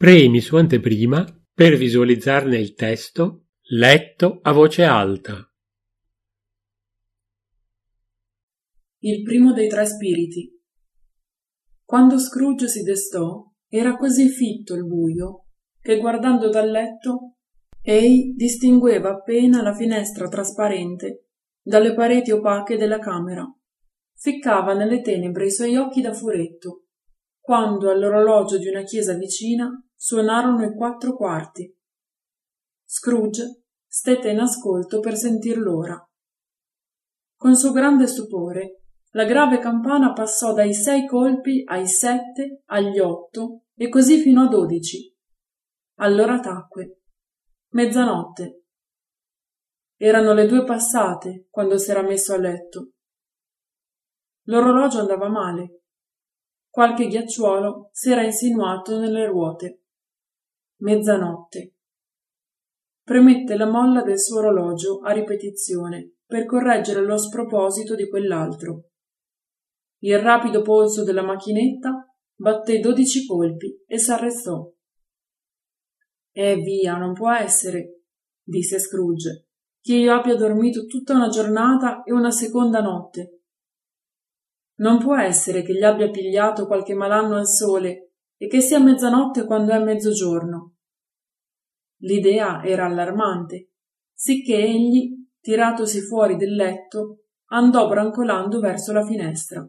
Premi su anteprima per visualizzarne il testo letto a voce alta. Il primo dei tre spiriti. Quando Scrooge si destò, era così fitto il buio che, guardando dal letto, ei distingueva appena la finestra trasparente dalle pareti opache della camera. Ficcava nelle tenebre i suoi occhi da furetto, quando all'orologio di una chiesa vicina suonarono i 4 quarti. Scrooge stette in ascolto per sentir l'ora. Con suo grande stupore, la grave campana passò dai 6 colpi ai 7, agli 8 e così fino a 12. Allora tacque. Mezzanotte. Erano le 2 passate quando s'era messo a letto. L'orologio andava male. Qualche ghiacciuolo s'era insinuato nelle ruote. Mezzanotte. Premette la molla del suo orologio a ripetizione per correggere lo sproposito di quell'altro. Il rapido polso della macchinetta batté 12 colpi e s'arrestò. Via, non può essere, disse Scrooge, che io abbia dormito tutta una giornata e una seconda notte. Non può essere che gli abbia pigliato qualche malanno al sole e che sia mezzanotte quando è mezzogiorno. L'idea era allarmante, sicché egli, tiratosi fuori del letto, andò brancolando verso la finestra.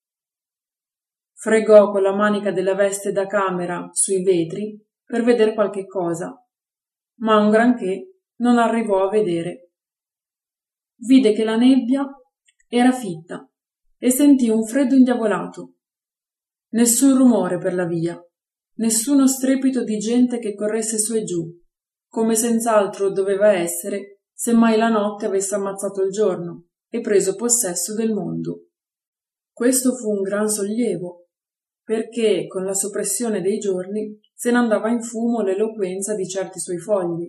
Fregò con la manica della veste da camera sui vetri per vedere qualche cosa, ma un granché non arrivò a vedere. Vide che la nebbia era fitta e sentì un freddo indiavolato. Nessun rumore per la via, nessuno strepito di gente che corresse su e giù, come senz'altro doveva essere se mai la notte avesse ammazzato il giorno e preso possesso del mondo. Questo fu un gran sollievo, perché con la soppressione dei giorni se n'andava in fumo l'eloquenza di certi suoi fogli.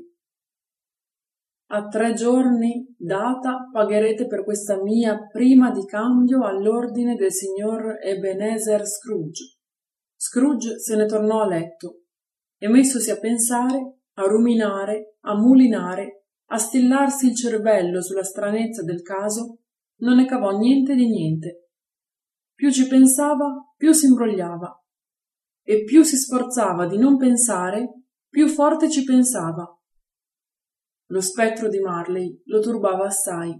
A 3 giorni data pagherete per questa mia prima di cambio all'ordine del signor Ebenezer Scrooge. Scrooge se ne tornò a letto e, messosi a pensare, a ruminare, a mulinare, a stillarsi il cervello sulla stranezza del caso, non ne cavò niente di niente. Più ci pensava, più si imbrogliava, e più si sforzava di non pensare, più forte ci pensava. Lo spettro di Marley lo turbava assai.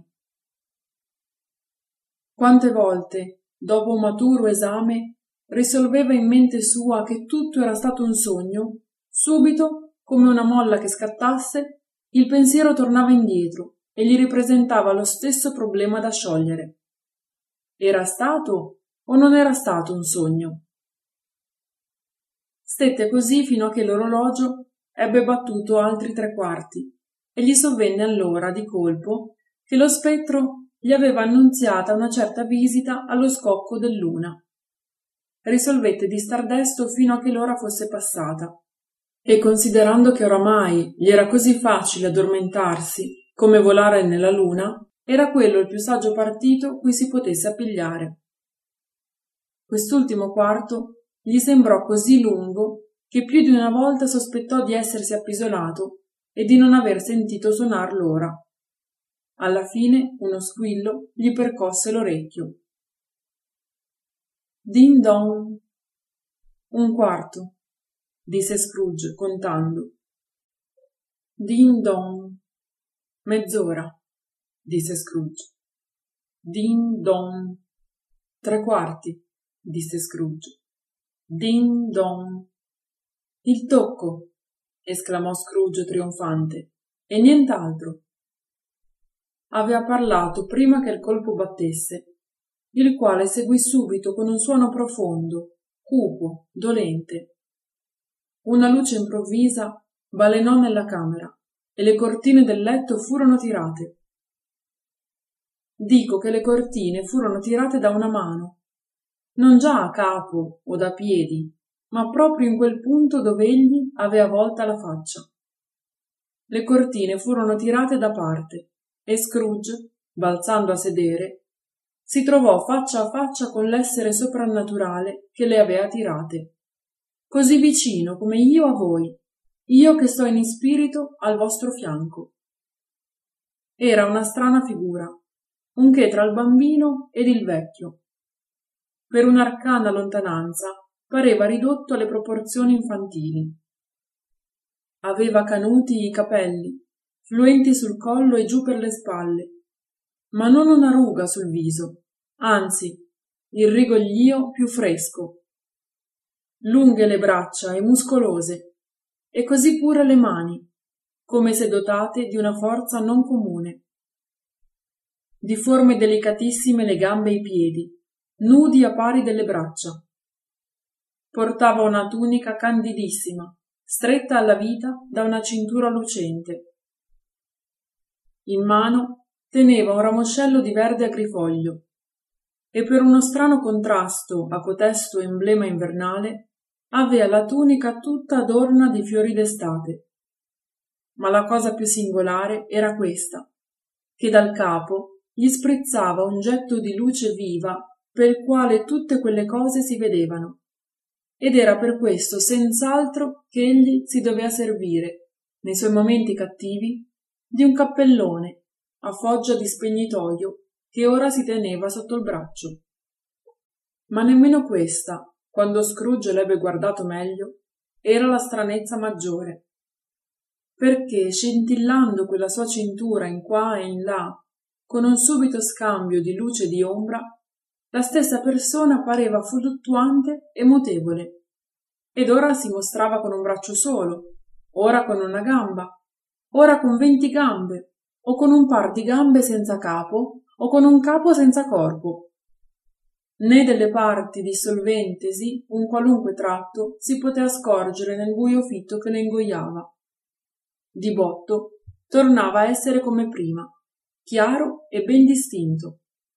Quante volte, dopo un maturo esame, risolveva in mente sua che tutto era stato un sogno, subito, come una molla che scattasse, il pensiero tornava indietro e gli ripresentava lo stesso problema da sciogliere. Era stato o non era stato un sogno? Stette così fino a che l'orologio ebbe battuto altri 3 quarti e gli sovvenne allora di colpo che lo spettro gli aveva annunziata una certa visita allo scocco del luna. Risolvette di star desto fino a che l'ora fosse passata e, considerando che oramai gli era così facile addormentarsi come volare nella luna, era quello il più saggio partito cui si potesse appigliare. Quest'ultimo quarto gli sembrò così lungo che più di una volta sospettò di essersi appisolato e di non aver sentito suonar l'ora. Alla fine uno squillo gli percosse l'orecchio. Din don. 1 quarto, disse Scrooge contando. Din don. Mezz'ora, disse Scrooge. Din don. 3 quarti, disse Scrooge. Din don. Il tocco, esclamò Scrooge trionfante, e nient'altro. Aveva parlato prima che il colpo battesse, il quale seguì subito con un suono profondo, cupo, dolente. Una luce improvvisa balenò nella camera e le cortine del letto furono tirate. Dico che le cortine furono tirate da una mano, non già a capo o da piedi, ma proprio in quel punto dove egli aveva volta la faccia. Le cortine furono tirate da parte e Scrooge, balzando a sedere, si trovò faccia a faccia con l'essere soprannaturale che le aveva tirate. così vicino come io a voi, io che sto in spirito al vostro fianco. Era una strana figura, un che tra il bambino ed il vecchio. Per un'arcana lontananza pareva ridotto alle proporzioni infantili. Aveva canuti i capelli, fluenti sul collo e giù per le spalle, ma non una ruga sul viso, anzi, il rigoglio più fresco. Lunghe le braccia e muscolose, e così pure le mani, come se dotate di una forza non comune. Di forme delicatissime le gambe e i piedi, nudi a pari delle braccia. Portava una tunica candidissima, stretta alla vita da una cintura lucente. In mano teneva un ramoscello di verde agrifoglio e per uno strano contrasto a cotesto emblema invernale aveva la tunica tutta adorna di fiori d'estate. Ma la cosa più singolare era questa, che dal capo gli sprizzava un getto di luce viva per quale tutte quelle cose si vedevano, ed era per questo senz'altro che egli si doveva servire, nei suoi momenti cattivi, di un cappellone a foggia di spegnitoio che ora si teneva sotto il braccio. Ma nemmeno questa, quando Scrooge l'ebbe guardato meglio, era la stranezza maggiore, perché scintillando quella sua cintura in qua e in là, con un subito scambio di luce e di ombra, la stessa persona pareva fluttuante e mutevole, ed ora si mostrava con un braccio solo, ora con una gamba, ora con 20 gambe, o con un par di gambe senza capo, o con un capo senza corpo. Né delle parti dissolventesi un qualunque tratto si poteva scorgere nel buio fitto che le ingoiava. Di botto tornava a essere come prima, chiaro e ben distinto.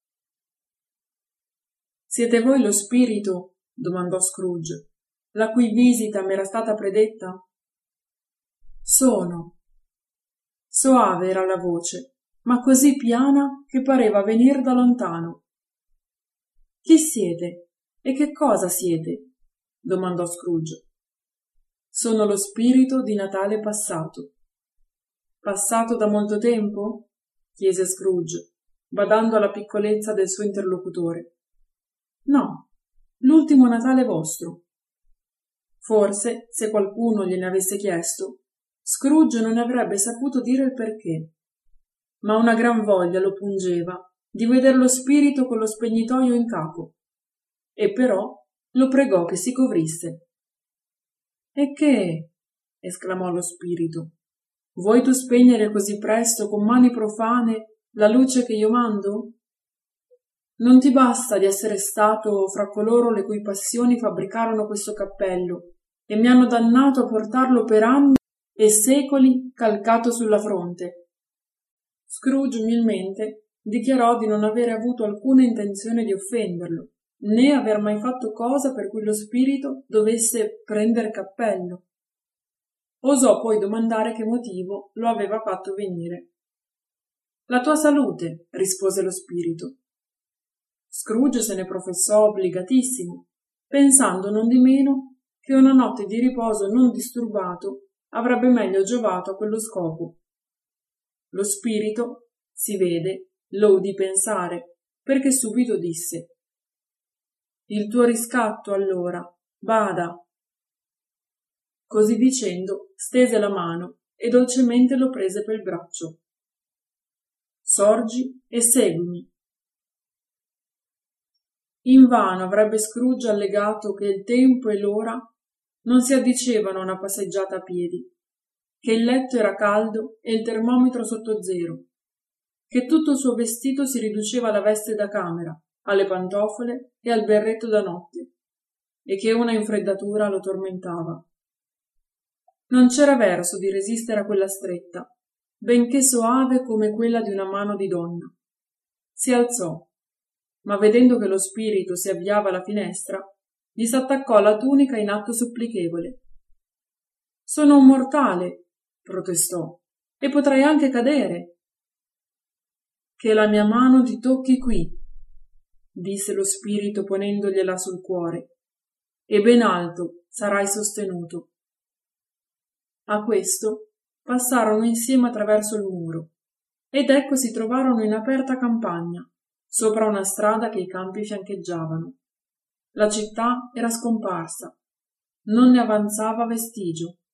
«Siete voi lo spirito?» domandò Scrooge, «la cui visita m'era stata predetta?» «Sono». Soave era la voce, ma così piana che pareva venir da lontano. «Chi siete? E che cosa siete?» domandò Scrooge. «Sono lo spirito di Natale passato». «Passato da molto tempo?» chiese Scrooge, badando alla piccolezza del suo interlocutore. «No, l'ultimo Natale vostro». Forse, se qualcuno gliene avesse chiesto, Scrooge non ne avrebbe saputo dire il perché, ma una gran voglia lo pungeva di veder lo spirito con lo spegnitoio in capo, e però lo pregò che si covrisse. «E che?» esclamò lo spirito. «Vuoi tu spegnere così presto con mani profane la luce che io mando? Non ti basta di essere stato fra coloro le cui passioni fabbricarono questo cappello e mi hanno dannato a portarlo per anni e secoli calcato sulla fronte?» Scrooge umilmente dichiarò di non avere avuto alcuna intenzione di offenderlo, né aver mai fatto cosa per cui lo spirito dovesse prender cappello. Osò poi domandare che motivo lo aveva fatto venire. «La tua salute», rispose lo spirito. Scrooge se ne professò obbligatissimo, pensando nondimeno che una notte di riposo non disturbato avrebbe meglio giovato a quello scopo. Lo spirito, si vede, lo udì pensare, perché subito disse: «Il tuo riscatto, allora, bada». Così dicendo, stese la mano e dolcemente lo prese pel braccio. «Sorgi e seguimi». Invano avrebbe Scrooge allegato che il tempo e l'ora non si addicevano a una passeggiata a piedi, che il letto era caldo e il termometro sotto zero, che tutto il suo vestito si riduceva alla veste da camera, alle pantofole e al berretto da notte, e che una infreddatura lo tormentava. Non c'era verso di resistere a quella stretta, benché soave come quella di una mano di donna. Si alzò, ma vedendo che lo spirito si avviava alla finestra, gli s'attaccò la tunica in atto supplichevole. «Sono un mortale», protestò, «e potrei anche cadere». «Che la mia mano ti tocchi qui», disse lo spirito ponendogliela sul cuore. e ben alto sarai sostenuto. A questo passarono insieme attraverso il muro, ed ecco si trovarono in aperta campagna, sopra una strada che i campi fiancheggiavano. La città era scomparsa, non ne avanzava vestigio,